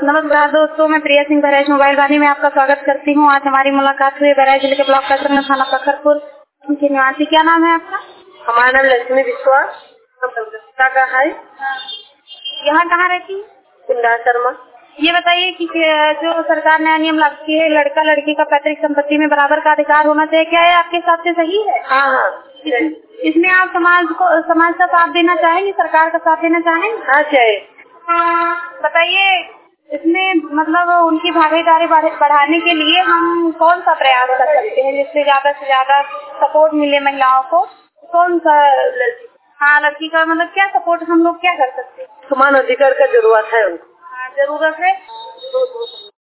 नमस्कार दोस्तों, मैं प्रिया सिंह बहराइच मोबाइल वाणी में आपका स्वागत करती हूँ। आज हमारी मुलाकात हुई बहराइच जिले के ब्लॉक कसरत थाना प्रखरपुर के निवासी। क्या नाम है आपका? हमारा नाम लक्ष्मी विश्वास। का है। यहाँ कहाँ रहती है? कुंडा शर्मा। ये बताइए कि जो सरकार ने नियम लागू किए, लड़का लड़की का पैतृक संपत्ति में बराबर का अधिकार होना चाहिए, क्या है आपके हिसाब से सही है? हाँ। इसमें आप समाज का साथ देना चाहेंगे, सरकार का साथ देना चाहेंगे? हाँ चाहिए। बताइए, इसमें मतलब उनकी भागीदारी बढ़ाने के लिए हम कौन सा प्रयास कर सकते हैं जिससे ज्यादा से ज्यादा सपोर्ट मिले महिलाओं को? कौन सा? लड़की का मतलब क्या सपोर्ट हम लोग क्या कर सकते हैं? समान अधिकार का जरूरत है उनको। हाँ, जरूरत है।